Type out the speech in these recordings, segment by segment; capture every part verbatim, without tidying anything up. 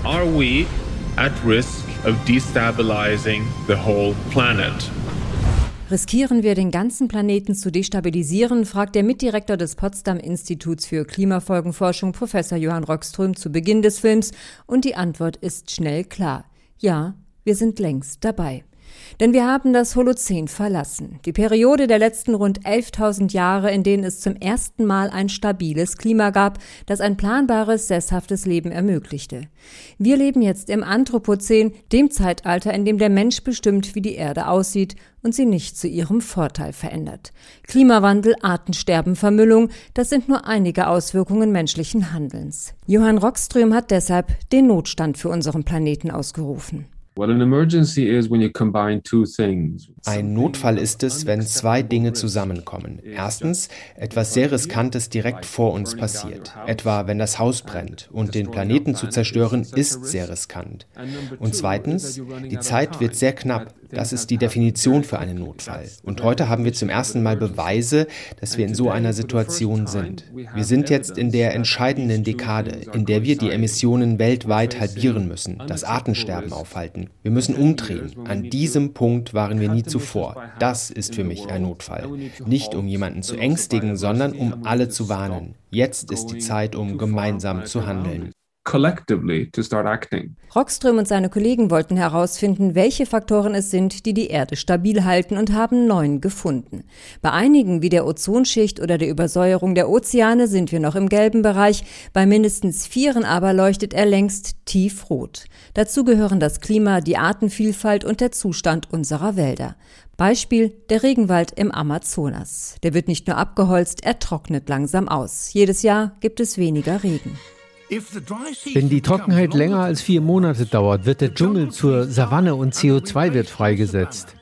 Are we at risk of destabilizing the whole planet? Riskieren wir, den ganzen Planeten zu destabilisieren, fragt der Mitdirektor des Potsdam-Instituts für Klimafolgenforschung, Professor Johann Rockström, zu Beginn des Films. Und die Antwort ist schnell klar. Ja, wir sind längst dabei. Denn wir haben das Holozän verlassen. Die Periode der letzten rund elftausend Jahre, in denen es zum ersten Mal ein stabiles Klima gab, das ein planbares, sesshaftes Leben ermöglichte. Wir leben jetzt im Anthropozän, dem Zeitalter, in dem der Mensch bestimmt, wie die Erde aussieht und sie nicht zu ihrem Vorteil verändert. Klimawandel, Artensterben, Vermüllung, das sind nur einige Auswirkungen menschlichen Handelns. Johann Rockström hat deshalb den Notstand für unseren Planeten ausgerufen. Ein Notfall ist es, wenn zwei Dinge zusammenkommen. Erstens, etwas sehr Riskantes direkt vor uns passiert. Etwa, wenn das Haus brennt. Und den Planeten zu zerstören, ist sehr riskant. Und zweitens, die Zeit wird sehr knapp. Das ist die Definition für einen Notfall. Und heute haben wir zum ersten Mal Beweise, dass wir in so einer Situation sind. Wir sind jetzt in der entscheidenden Dekade, in der wir die Emissionen weltweit halbieren müssen, das Artensterben aufhalten. Wir müssen umdrehen. An diesem Punkt waren wir nie zuvor. Das ist für mich ein Notfall. Nicht um jemanden zu ängstigen, sondern um alle zu warnen. Jetzt ist die Zeit, um gemeinsam zu handeln. Collectively to start acting. Rockström und seine Kollegen wollten herausfinden, welche Faktoren es sind, die die Erde stabil halten, und haben neun gefunden. Bei einigen, wie der Ozonschicht oder der Übersäuerung der Ozeane, sind wir noch im gelben Bereich. Bei mindestens vieren aber leuchtet er längst tiefrot. Dazu gehören das Klima, die Artenvielfalt und der Zustand unserer Wälder. Beispiel der Regenwald im Amazonas. Der wird nicht nur abgeholzt, er trocknet langsam aus. Jedes Jahr gibt es weniger Regen. Wenn die Trockenheit länger als vier Monate dauert, wird der Dschungel zur Savanne und C O zwei wird freigesetzt.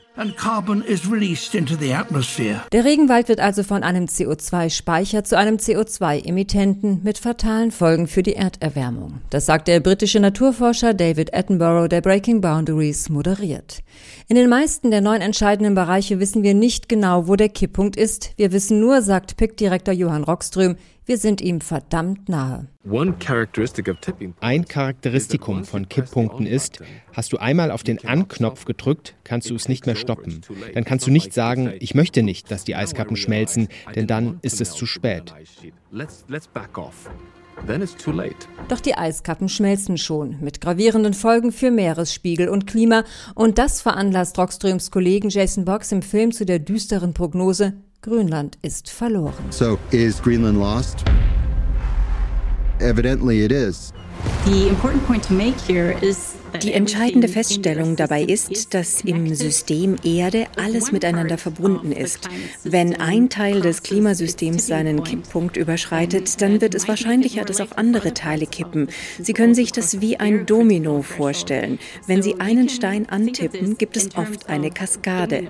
Der Regenwald wird also von einem C O zwei Speicher zu einem C O zwei Emittenten mit fatalen Folgen für die Erderwärmung. Das sagt der britische Naturforscher David Attenborough, der Breaking Boundaries moderiert. In den meisten der neun entscheidenden Bereiche wissen wir nicht genau, wo der Kipppunkt ist. Wir wissen nur, sagt P I C-Direktor Johann Rockström, wir sind ihm verdammt nahe. Ein Charakteristikum von Kipppunkten ist, hast du einmal auf den An-Knopf gedrückt, kannst du es nicht mehr stoppen. Dann kannst du nicht sagen, ich möchte nicht, dass die Eiskappen schmelzen, denn dann ist es zu spät. Doch die Eiskappen schmelzen schon, mit gravierenden Folgen für Meeresspiegel und Klima. Und das veranlasst Rockströms Kollegen Jason Boggs im Film zu der düsteren Prognose: Grönland ist verloren. So, is Greenland lost? Evidently it is. Die entscheidende Feststellung dabei ist, dass im System Erde alles miteinander verbunden ist. Wenn ein Teil des Klimasystems seinen Kipppunkt überschreitet, dann wird es wahrscheinlicher, dass auch andere Teile kippen. Sie können sich das wie ein Domino vorstellen. Wenn Sie einen Stein antippen, gibt es oft eine Kaskade.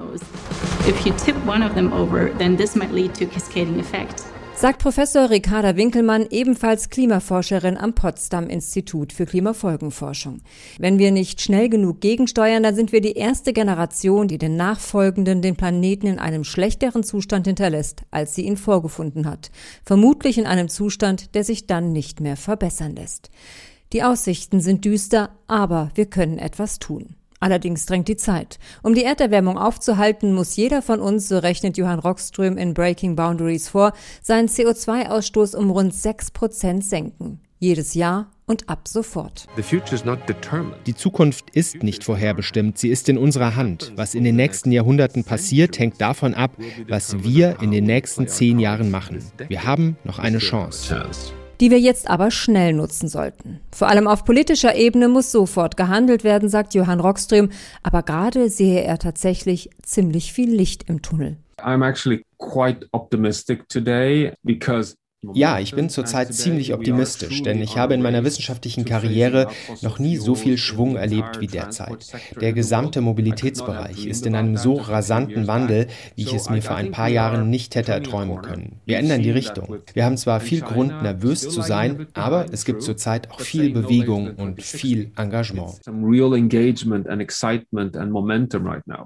Sagt Professor Ricarda Winkelmann, ebenfalls Klimaforscherin am Potsdam-Institut für Klimafolgenforschung. Wenn wir nicht schnell genug gegensteuern, dann sind wir die erste Generation, die den Nachfolgenden den Planeten in einem schlechteren Zustand hinterlässt, als sie ihn vorgefunden hat. Vermutlich in einem Zustand, der sich dann nicht mehr verbessern lässt. Die Aussichten sind düster, aber wir können etwas tun. Allerdings drängt die Zeit. Um die Erderwärmung aufzuhalten, muss jeder von uns, so rechnet Johann Rockström in Breaking Boundaries vor, seinen C O zwei Ausstoß um rund sechs Prozent senken. Jedes Jahr und ab sofort. Die Zukunft ist nicht vorherbestimmt, sie ist in unserer Hand. Was in den nächsten Jahrhunderten passiert, hängt davon ab, was wir in den nächsten zehn Jahren machen. Wir haben noch eine Chance. Die wir jetzt aber schnell nutzen sollten. Vor allem auf politischer Ebene muss sofort gehandelt werden, sagt Johann Rockström. Aber gerade sehe er tatsächlich ziemlich viel Licht im Tunnel. I'm actually quite optimistic today because Ja, ich bin zurzeit ziemlich optimistisch, denn ich habe in meiner wissenschaftlichen Karriere noch nie so viel Schwung erlebt wie derzeit. Der gesamte Mobilitätsbereich ist in einem so rasanten Wandel, wie ich es mir vor ein paar Jahren nicht hätte erträumen können. Wir ändern die Richtung. Wir haben zwar viel Grund, nervös zu sein, aber es gibt zurzeit auch viel Bewegung und viel Engagement.